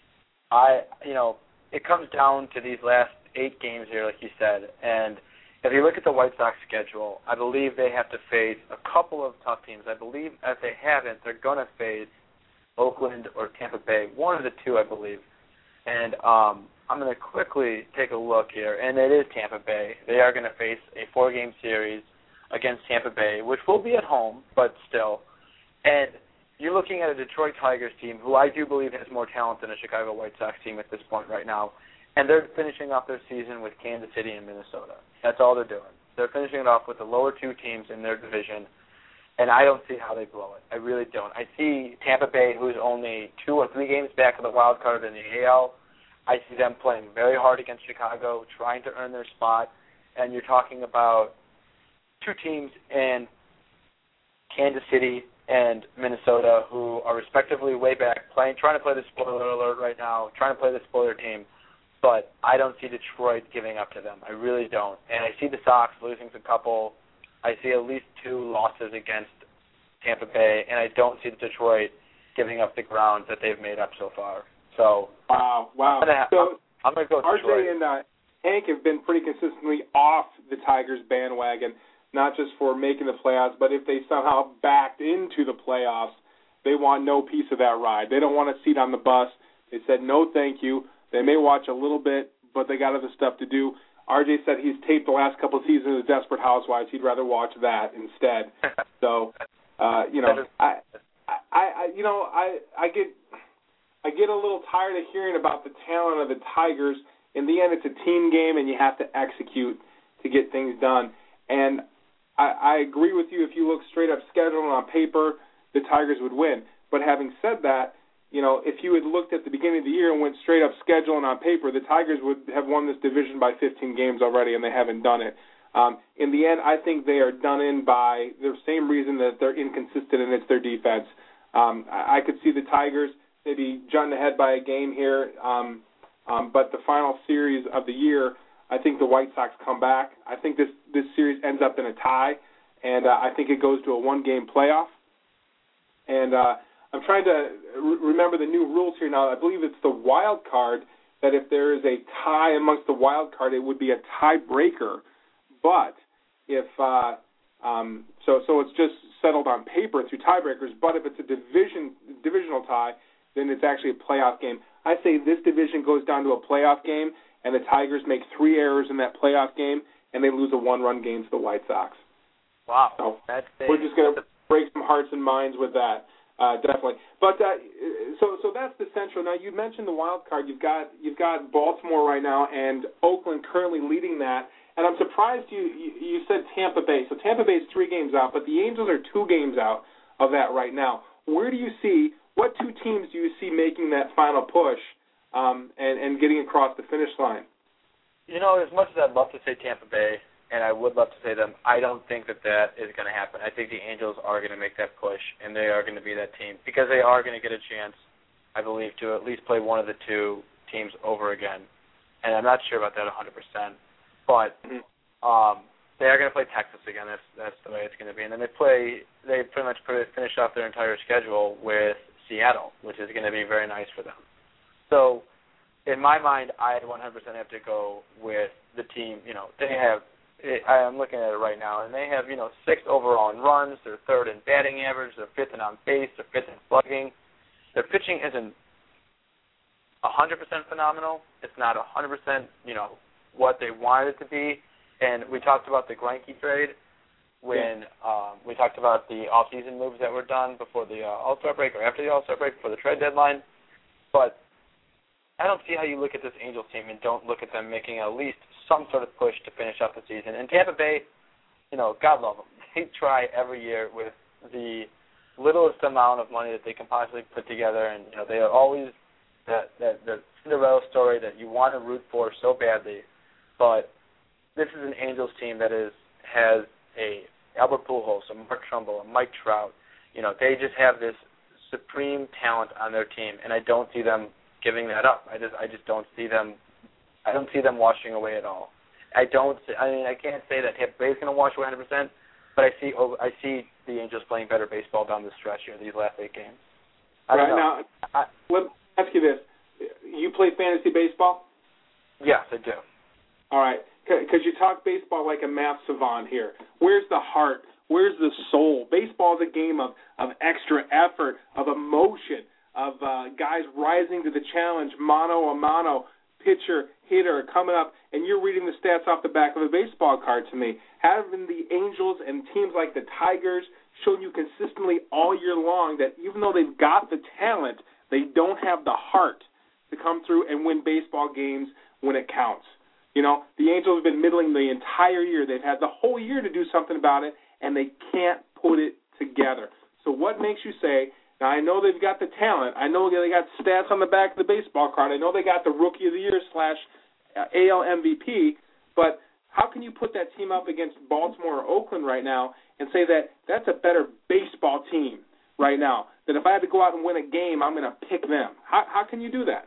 It comes down to these last 8 games here, like you said. And if you look at the White Sox schedule, I believe they have to face a couple of tough teams. I believe if they haven't, they're going to face Oakland or Tampa Bay, one of the two, I believe. And I'm going to quickly take a look here, and it is Tampa Bay. They are going to face a 4-game series against Tampa Bay, which will be at home, but still. And you're looking at a Detroit Tigers team who I do believe has more talent than a Chicago White Sox team at this point right now, and they're finishing off their season with Kansas City and Minnesota. That's all they're doing. They're finishing it off with the lower 2 teams in their division, and I don't see how they blow it. I really don't. I see Tampa Bay, who's only 2 or 3 games back of the wild card in the AL. I see them playing very hard against Chicago, trying to earn their spot, and you're talking about 2 teams in Kansas City and Minnesota who are respectively way back, trying to play the spoiler alert right now, trying to play the spoiler team, but I don't see Detroit giving up to them. I really don't. And I see the Sox losing a couple. I see at least 2 losses against Tampa Bay, and I don't see Detroit giving up the ground that they've made up so far. So wow. I'm going to go with Detroit. RJ and Hank have been pretty consistently off the Tigers bandwagon, not just for making the playoffs, but if they somehow backed into the playoffs, they want no piece of that ride. They don't want a seat on the bus. They said no thank you. They may watch a little bit, but they got other stuff to do. RJ said he's taped the last couple of seasons of Desperate Housewives. He'd rather watch that instead. So, I get a little tired of hearing about the talent of the Tigers. In the end, it's a team game, and you have to execute to get things done. And I agree with you. If you look straight up scheduled on paper, the Tigers would win. But having said that, if you had looked at the beginning of the year and went straight up schedule and on paper, the Tigers would have won this division by 15 games already, and they haven't done it. In the end, I think they are done in by the same reason that they're inconsistent, and it's their defense. I could see the Tigers maybe jutting ahead by a game here, but the final series of the year, I think the White Sox come back. I think this series ends up in a tie, and I think it goes to a one-game playoff. And I'm trying to remember the new rules here now. I believe it's the wild card, that if there is a tie amongst the wild card, it would be a tiebreaker. But if so it's just settled on paper through tiebreakers. But if it's a divisional tie, then it's actually a playoff game. I say this division goes down to a playoff game, and the Tigers make 3 errors in that playoff game, and they lose a 1-run game to the White Sox. Wow. So we're just going to break some hearts and minds with that, definitely. But so that's the Central. Now, you mentioned the wild card. You've got Baltimore right now and Oakland currently leading that. And I'm surprised you said Tampa Bay. So Tampa Bay is 3 games out, but the Angels are 2 games out of that right now. What 2 teams do you see making that final push and getting across the finish line? As much as I'd love to say Tampa Bay, and I would love to say them, I don't think that is going to happen. I think the Angels are going to make that push, and they are going to be that team, because they are going to get a chance, I believe, to at least play one of the 2 teams over again. And I'm not sure about that 100%. But they are going to play Texas again. That's the way it's going to be. And then they pretty much finish off their entire schedule with Seattle, which is going to be very nice for them. So, in my mind, I 100% have to go with the team. They have. I'm looking at it right now, and they have 6th overall in runs. They're 3rd in batting average. They're 5th in on base. They're 5th in slugging. Their pitching isn't 100% phenomenal. It's not 100%. What they wanted it to be. And we talked about the Greinke trade when we talked about the off-season moves that were done before the All-Star break or after the All-Star break, before the trade deadline. But I don't see how you look at this Angels team and don't look at them making at least some sort of push to finish up the season. And Tampa Bay, God love them. They try every year with the littlest amount of money that they can possibly put together, and they are always that Cinderella story that you want to root for so badly. But this is an Angels team that has a Albert Pujols, a Mark Trumbo, a Mike Trout. They just have this supreme talent on their team, and I don't see them giving that up. I just don't see them. I don't see them washing away at all. I can't say that Tampa Bay is going to wash away 100%, but I see the Angels playing better baseball down the stretch here these last 8 games. Right now, let me ask you this: you play fantasy baseball? Yes, I do. All right, because you talk baseball like a math savant here. Where's the heart? Where's the soul? Baseball is a game of extra effort, of emotion, of guys rising to the challenge, mano a mano, pitcher, hitter, coming up, and you're reading the stats off the back of a baseball card to me. Having the Angels and teams like the Tigers shown you consistently all year long that even though they've got the talent, they don't have the heart to come through and win baseball games when it counts. The Angels have been middling the entire year. They've had the whole year to do something about it, and they can't put it together. So what makes you say, now I know they've got the talent. I know they got stats on the back of the baseball card. I know they got the Rookie of the Year / AL MVP, but how can you put that team up against Baltimore or Oakland right now and say that that's a better baseball team right now, that if I had to go out and win a game, I'm going to pick them? How can you do that?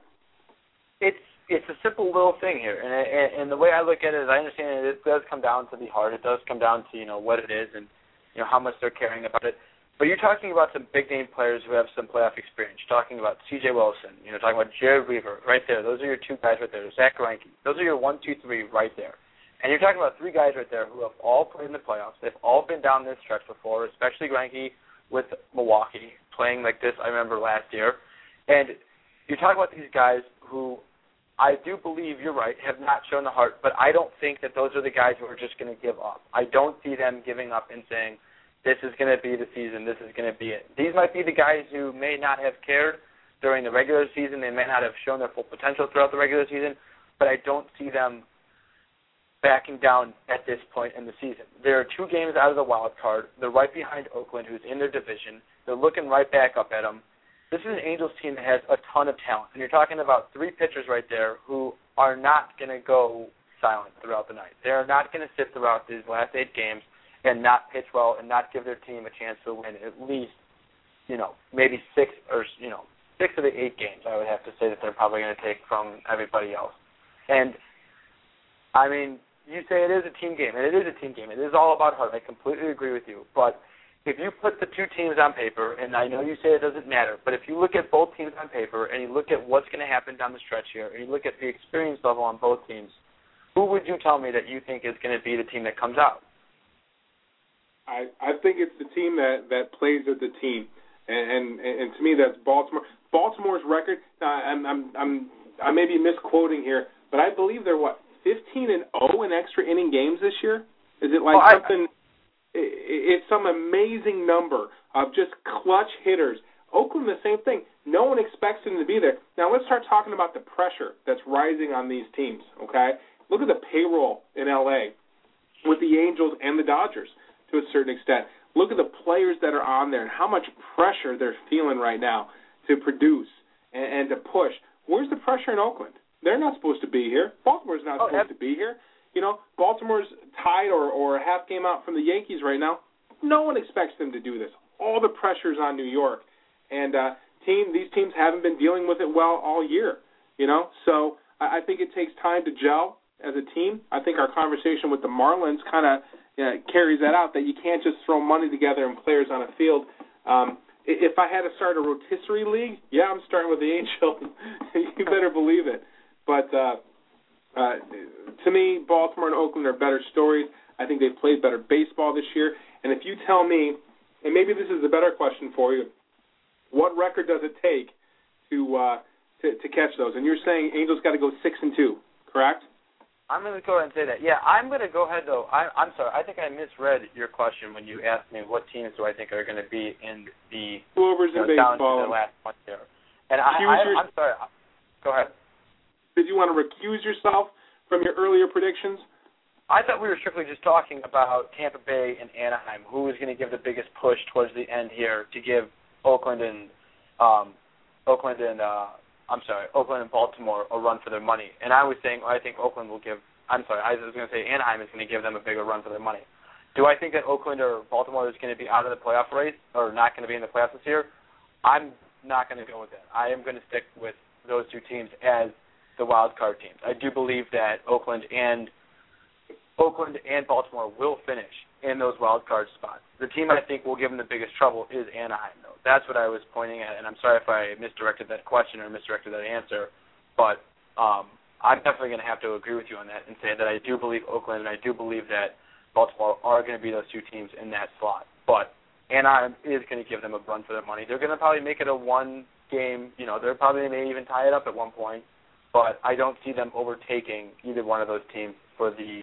It's a simple little thing here, and the way I look at it is I understand it does come down to the heart. It does come down to what it is and how much they're caring about it. But you're talking about some big name players who have some playoff experience. You're talking about C.J. Wilson. You're talking about Jared Weaver right there. Those are your 2 guys right there. Zach Greinke. Those are your 1, 2, 3 right there. And you're talking about 3 guys right there who have all played in the playoffs. They've all been down this stretch before, especially Greinke with Milwaukee playing like this. I remember last year. And you're talking about these guys who, I do believe you're right, have not shown the heart, but I don't think that those are the guys who are just going to give up. I don't see them giving up and saying, this is going to be the season, this is going to be it. These might be the guys who may not have cared during the regular season. They may not have shown their full potential throughout the regular season, but I don't see them backing down at this point in the season. There are 2 games out of the wild card. They're right behind Oakland, who's in their division. They're looking right back up at them. this is an Angels team that has a ton of talent. And you're talking about three pitchers right there who are not going to go silent throughout the night. They are not going to sit throughout these last 8 games and not pitch well and not give their team a chance to win at least, maybe 6 of the 8 games, I would have to say that they're probably going to take from everybody else. And, I mean, you say it is a team game, and it is a team game. It is all about heart. I completely agree with you. But if you put the two teams on paper, and I know you say it doesn't matter, but if you look at both teams on paper and you look at what's going to happen down the stretch here, and you look at the experience level on both teams, who would you tell me that you think is going to be the team that comes out? I think it's the team that plays as a team, and to me that's Baltimore. Baltimore's record. I may be misquoting here, but I believe they're 15-0 in extra inning games this year. Is it something? It's some amazing number of just clutch hitters. Oakland, the same thing. No one expects them to be there. Now let's start talking about the pressure that's rising on these teams. Okay, look at the payroll in LA with the Angels and the Dodgers to a certain extent. Look at the players that are on there and how much pressure they're feeling right now to produce and to push. Where's the pressure in Oakland? They're not supposed to be here. Baltimore's not supposed to be here. Baltimore's tied or a half game out from the Yankees right now. No one expects them to do this. All the pressure's on New York. And these teams haven't been dealing with it well all year. So I think it takes time to gel as a team. I think our conversation with the Marlins kind of carries that out, that you can't just throw money together and players on a field. If I had to start a rotisserie league, I'm starting with the Angels. You better believe it. But to me, Baltimore and Oakland are better stories. I think they've played better baseball this year. And if you tell me, and maybe this is a better question for you, what record does it take to catch those? And you're saying Angels got to go 6-2, correct? I'm going to go ahead and say that. Yeah, I'm going to go ahead, though. I'm sorry. I think I misread your question when you asked me what teams do I think are going to be in the down to the last month here. And I'm sorry. Go ahead. Did you want to recuse yourself from your earlier predictions? I thought we were strictly just talking about Tampa Bay and Anaheim, who is going to give the biggest push towards the end here to give Oakland and Baltimore a run for their money. And I was saying I think Oakland will give – I was going to say Anaheim is going to give them a bigger run for their money. Do I think that Oakland or Baltimore is going to be out of the playoff race or not going to be in the playoffs this year? I'm not going to go with that. I am going to stick with those two teams as the wild card teams. I do believe that Oakland and Baltimore will finish in those wild card spots. The team I think will give them the biggest trouble is Anaheim, though. That's what I was pointing at, and I'm sorry if I misdirected that question or misdirected that answer, but I'm definitely going to have to agree with you on that and say that I do believe Oakland and I do believe that Baltimore are going to be those two teams in that slot. But Anaheim is going to give them a run for their money. They're going to probably make it a one-game, they're probably may even tie it up at one point, but I don't see them overtaking either one of those teams for the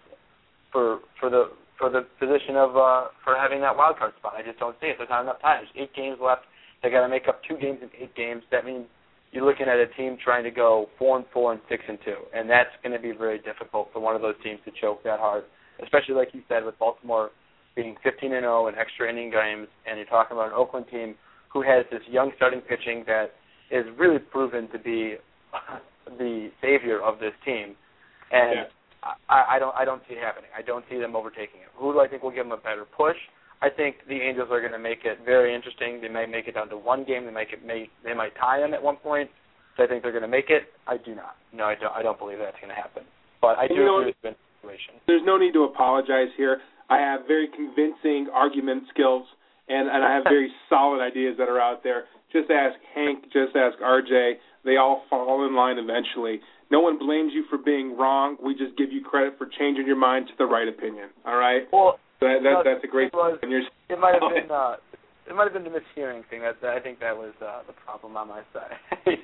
position of for having that wild card spot. I just don't see it. There's not enough time. There's 8 games left. They got to make up 2 games in 8 games. That means you're looking at a team trying to go 4-4 and 6-2, and that's going to be very difficult for one of those teams to choke that hard. Especially like you said, with Baltimore being 15-0 in extra inning games, and you're talking about an Oakland team who has this young starting pitching that is really proven to be the savior of this team, and I don't see it happening. I don't see them overtaking it. Who do I think will give them a better push? I think the Angels are going to make it very interesting. They might make it down to 1 game. They might tie them at one point. So I think they're going to make it. I do not. No, I don't believe that's going to happen. But I do agree with the situation. There's no need to apologize here. I have very convincing argument skills, and I have very solid ideas that are out there. Just ask Hank. Just ask RJ. They all fall in line eventually. No one blames you for being wrong. We just give you credit for changing your mind to the right opinion. All right? Well, that's a great thing. It might have been the mishearing thing. I think that was the problem on my side.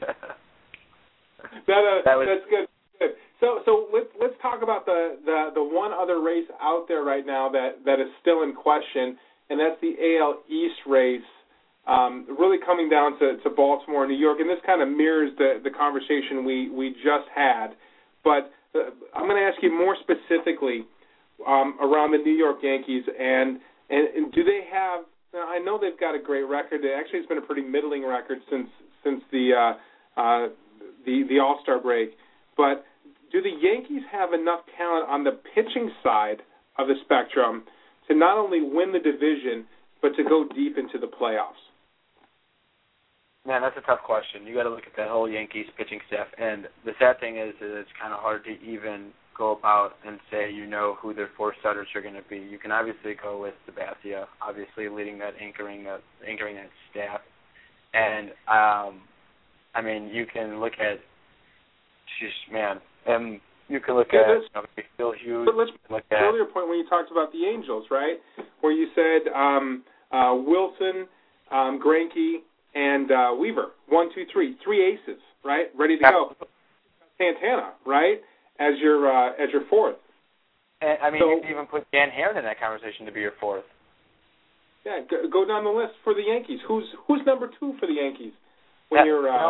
That's good. So let's talk about the one other race out there right now that is still in question, and that's the AL East race. Really coming down to Baltimore and New York, and this kind of mirrors the conversation we just had. But I'm going to ask you more specifically around the New York Yankees, and do they have? I know they've got a great record. Actually, it's been a pretty middling record since since the All-Star break. But do the Yankees have enough talent on the pitching side of the spectrum to not only win the division, but to go deep into the playoffs? Man, that's a tough question. You got to look at that whole Yankees pitching staff, and the sad thing is it's kind of hard to even go about and say you know who their 4 starters are going to be. You can obviously go with Sabathia, obviously leading that anchoring that staff, and I mean you can look at, you can look at Phil Hughes. But let's look at earlier point when you talked about the Angels, right, where you said Wilson, Greinke, and Weaver, 1, 2, 3, 3 aces, right, ready to go. Santana, right, as your 4th. And I mean, you can even put Dan Haren in that conversation to be your 4th. Yeah, go down the list for the Yankees. Who's number 2 for the Yankees? And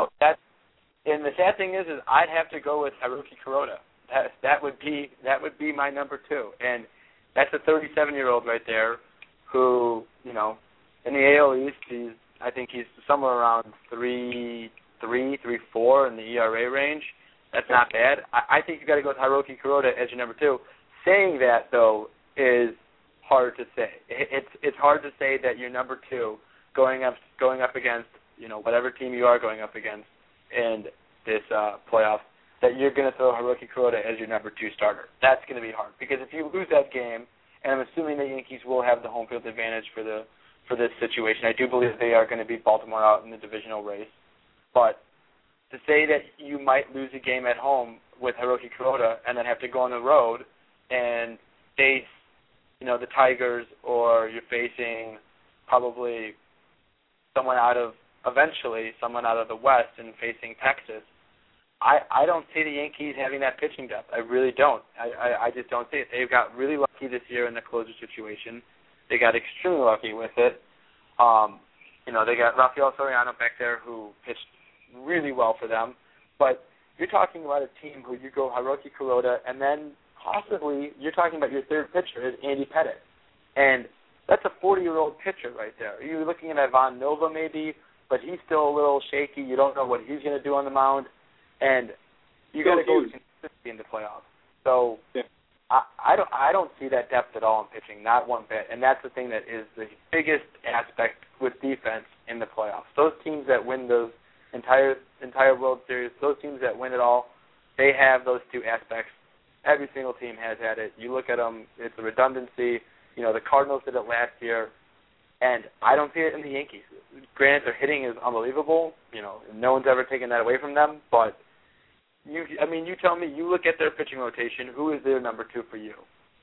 the sad thing is I'd have to go with Haruki Kuroda. That would be my number 2, and that's a 37-year-old right there, who in the AL East I think he's somewhere around 3.3, 3.4 in the ERA range. That's not bad. I think you got to go with Haruki Kuroda as your number 2. Saying that though is hard to say. It's hard to say that your number 2 going up against whatever team you are going up against in this playoff, that you're going to throw Haruki Kuroda as your number 2 starter. That's going to be hard, because if you lose that game, and I'm assuming the Yankees will have the home field advantage for this situation. I do believe they are going to beat Baltimore out in the divisional race. But to say that you might lose a game at home with Haruki Kuroda and then have to go on the road and face, the Tigers, or you're facing probably someone out of the West and facing Texas, I don't see the Yankees having that pitching depth. I really don't. I just don't see it. They've got really lucky this year in the closer situation. They got extremely lucky with it. They got Rafael Soriano back there who pitched really well for them. But you're talking about a team who you go Haruki Kuroda, and then possibly you're talking about your 3rd pitcher is Andy Pettitte. And that's a 40-year-old pitcher right there. You're looking at Ivan Nova maybe, but he's still a little shaky. You don't know what he's going to do on the mound. And you got to go with consistency in the playoffs. So yeah. I don't see that depth at all in pitching, not one bit. And that's the thing that is the biggest aspect with defense in the playoffs. Those teams that win those entire World Series, those teams that win it all, they have those 2 aspects. Every single team has had it. You look at them, it's a redundancy. The Cardinals did it last year, and I don't see it in the Yankees. Granted, their hitting is unbelievable. No one's ever taken that away from them, but you tell me, you look at their pitching rotation, who is their number 2 for you?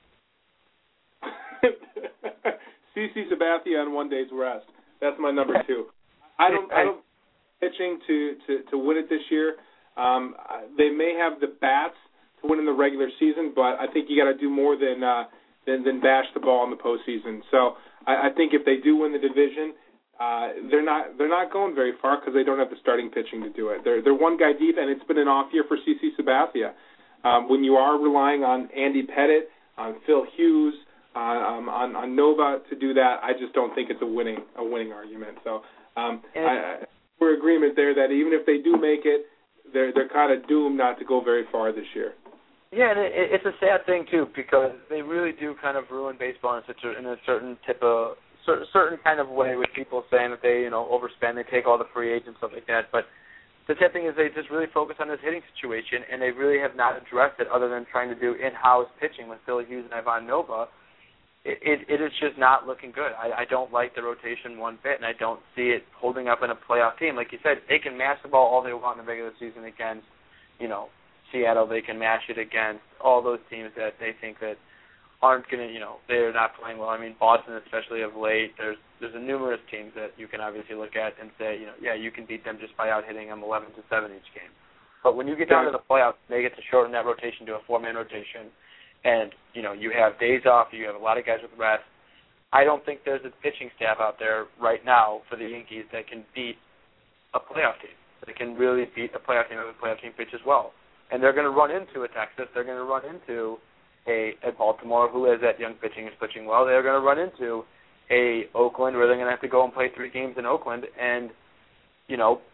CC Sabathia on 1 day's rest. That's my number 2. I don't pitching to win it this year. They may have the bats to win in the regular season, but I think you got to do more than bash the ball in the postseason. So I think if they do win the division, they're not going very far because they don't have the starting pitching to do it. They're one guy deep, and it's been an off year for CC Sabathia. When you are relying on Andy Pettitte, on Phil Hughes, on Nova to do that, I just don't think it's a winning argument. So we're in agreement there that even if they do make it, they're kind of doomed not to go very far this year. Yeah, and it's a sad thing too, because they really do kind of ruin baseball in a certain kind of way, with people saying that they overspend, they take all the free agents, stuff like that. But the sad thing is they just really focus on this hitting situation, and they really have not addressed it other than trying to do in-house pitching with Phil Hughes and Ivan Nova. It is just not looking good. I don't like the rotation one bit, and I don't see it holding up in a playoff team. Like you said, they can mash the ball all they want in the regular season against, Seattle. They can mash it against all those teams that they think that aren't going to, they're not playing well. I mean, Boston, especially of late, there's numerous teams that you can obviously look at and say, you can beat them just by out-hitting them 11-7 each game. But when you get down to the playoffs, they get to shorten that rotation to a 4-man rotation, and, you have days off, you have a lot of guys with rest. I don't think there's a pitching staff out there right now for the Yankees that can beat a playoff team. They can really beat a playoff team if a playoff team pitches well. And they're going to run into a Texas. They're going to run into a Baltimore who has that young pitching is pitching well. They're going to run into a Oakland where they're going to have to go and play 3 games in Oakland and,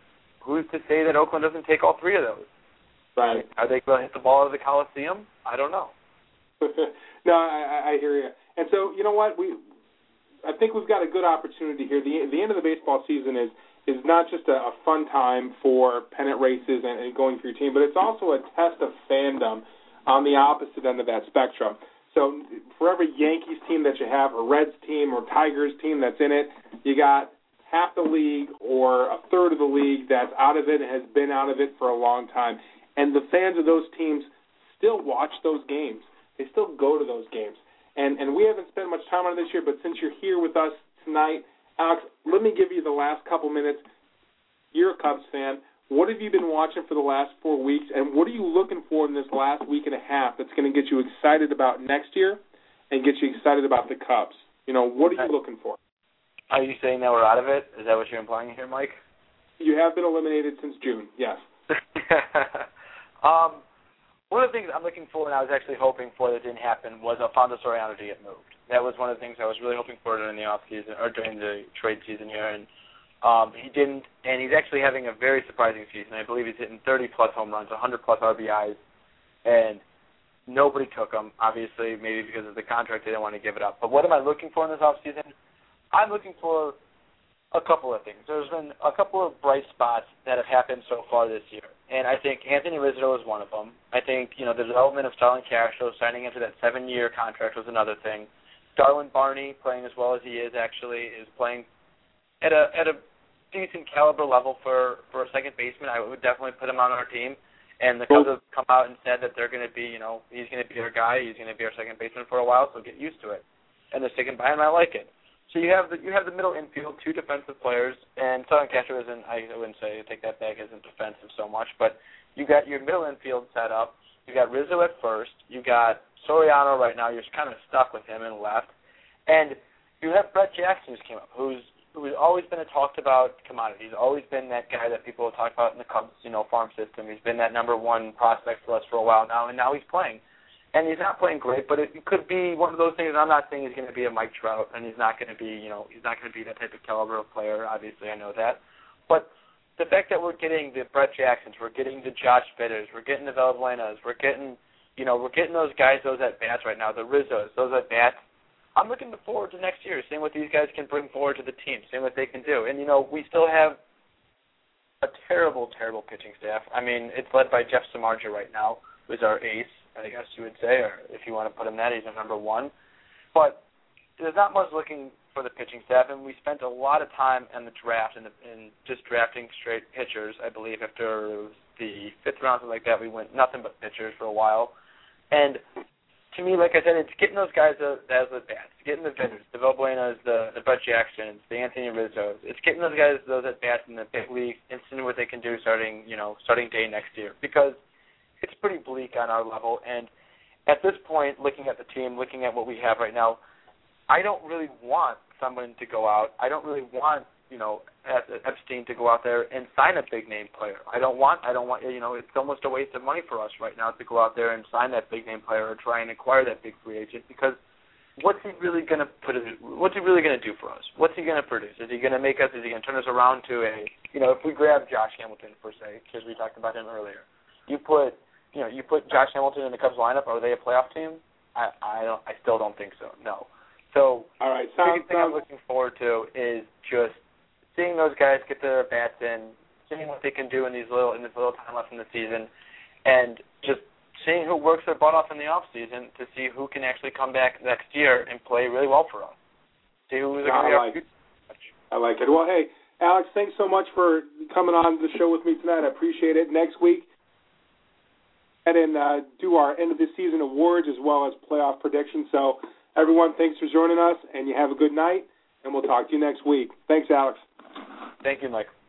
who's to say that Oakland doesn't take all three of those? Right. Are they going to hit the ball out of the Coliseum? I don't know. No, I hear you. And so, you know what? I think we've got a good opportunity here. The end of the baseball season is not just a fun time for pennant races and going for your team, but it's also a test of fandom on the opposite end of that spectrum. So for every Yankees team that you have, a Reds team or Tigers team that's in it, you got half the league or a third of the league that's out of it and has been out of it for a long time. And the fans of those teams still watch those games. They still go to those games. And we haven't spent much time on it this year, but since you're here with us tonight, Alex, let me give you the last couple minutes. You're a Cubs fan. What have you been watching for the last 4 weeks, and what are you looking for in this last week and a half that's going to get you excited about next year and get you excited about the Cubs? You know, what are you looking for? Are you saying that we're out of it? Is that what you're implying here, Mike? You have been eliminated since June, yes. One of the things I'm looking for and I was actually hoping for that didn't happen was Alfonso Soriano to get moved. That was one of the things I was really hoping for during the offseason or during the trade season here, and he didn't. And he's actually having a very surprising season. I believe he's hitting 30-plus home runs, 100-plus RBIs, and nobody took him, obviously, maybe because of the contract. They didn't want to give it up. But what am I looking for in this offseason? I'm looking for a couple of things. There's been a couple of bright spots that have happened so far this year, and I think Anthony Rizzo is one of them. I think, the development of Starlin Castro, signing into that 7-year contract was another thing. Darwin Barney, playing as well as he is actually, is playing at a decent caliber level for a second baseman. I would definitely put him on our team. And the Cubs have come out and said that they're going to be, he's going to be our guy. He's going to be our second baseman for a while, so get used to it. And they're sticking by him. I like it. So you have the middle infield, 2 defensive players, and Starlin Castro isn't. I wouldn't say take that back, isn't defensive so much, but you got your middle infield set up. You got Rizzo at first. You got Soriano right now. You're kind of stuck with him in left, and you have Brett Jackson who's came up, who's always been a talked about commodity. He's always been that guy that people talk about in the Cubs, farm system. He's been that number 1 prospect for us for a while now, and now he's playing. And he's not playing great, but it could be one of those things. I'm not saying he's going to be a Mike Trout, and he's not going to be, he's not going to be that type of caliber of player. Obviously, I know that. But the fact that we're getting the Brett Jacksons, we're getting the Josh Bitters, we're getting the Valbuenas, we're getting those guys, those at bats right now, the Rizzos, those at bats. I'm looking forward to next year, seeing what these guys can bring forward to the team, seeing what they can do. And we still have a terrible, terrible pitching staff. I mean, it's led by Jeff Samardzija right now, who's our ace, I guess you would say, or if you want to put him that, he's our number 1. But there's not much looking for the pitching staff, and we spent a lot of time in the draft and just drafting straight pitchers. I believe after the 5th round, something like that, we went nothing but pitchers for a while. And to me, like I said, it's getting those guys that has the bats, getting the Vitters, the Valbuenas, the Brett Jacksons, the Anthony Rizzos. It's getting those guys, those at bats in the big league, and seeing what they can do starting day next year, because it's pretty bleak on our level. And at this point, looking at the team, looking at what we have right now, I don't really want someone to go out. I don't really want, Epstein to go out there and sign a big-name player. I don't want, it's almost a waste of money for us right now to go out there and sign that big-name player or try and acquire that big free agent, because what's he really going to do for us? What's he going to produce? Is he going to turn us around to if we grab Josh Hamilton, per se, because we talked about him earlier, you put Josh Hamilton in the Cubs lineup, are they a playoff team? I still don't think so. No. So all right, the biggest thing I'm looking forward to is just seeing those guys get their bats in, seeing what they can do in this little time left in the season, and just seeing who works their butt off in the off season to see who can actually come back next year and play really well for us. See who's going to be I like it. Well, hey, Alex, thanks so much for coming on the show with me tonight. I appreciate it. Next week, and do our end of the season awards as well as playoff predictions. So everyone, thanks for joining us, and you have a good night, and we'll talk to you next week. Thanks, Alex. Thank you, Mike.